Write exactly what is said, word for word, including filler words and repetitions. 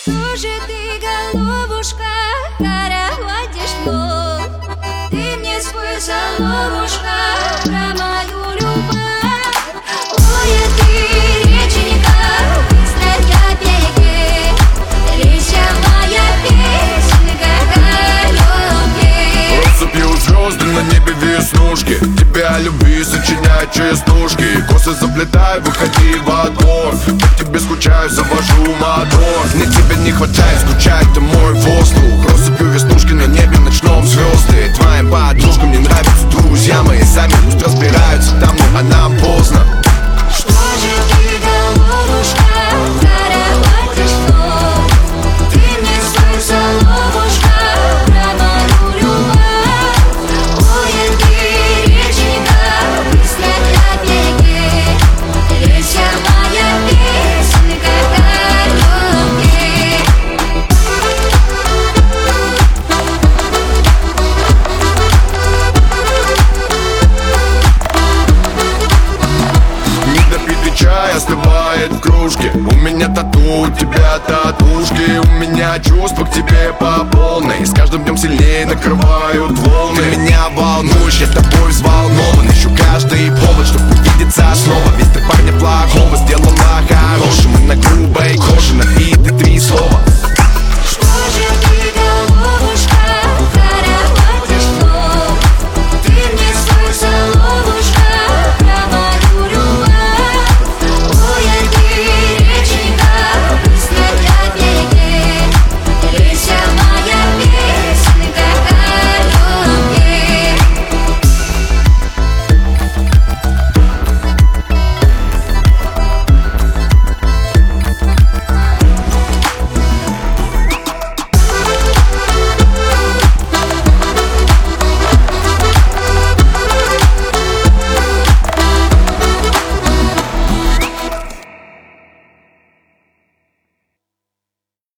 Что же ты, голубушка, хороводишь вновь? Ты мне свой соловушка про мою любовь. Ой, ты, реченька, быстрая береги, веселая песенка о любви. Россыпью звезды на небе веснушки, тебя любви сочиняют частушки. Косы заплетай, выходи во двор, по тебе скучаю, завожу мотор. Мне тебя не хватает, скучает ты мой воздух. Россыпью веснушки на небе ночном звезды. Твоим подружкам не нравятся друзья мои, сами пусть разбираются там, но а нам поздно. Что же ты, голубушка, хороводишь вновь? Ты мне свой соловушка про мою любовь. Ой, ты, реченька, быстрая береги, веселая песенка о любви. Недопитый чай остывает в кружке. У меня тату, у тебя татушки. У меня чувства к тебе по полной. С каждым днем сильнее накрывают волны. Ты меня волнуешь, я тобой взволнован. Ищу каждый повод, чтобы увидеться снова. Ведь ты парня плохого сделал на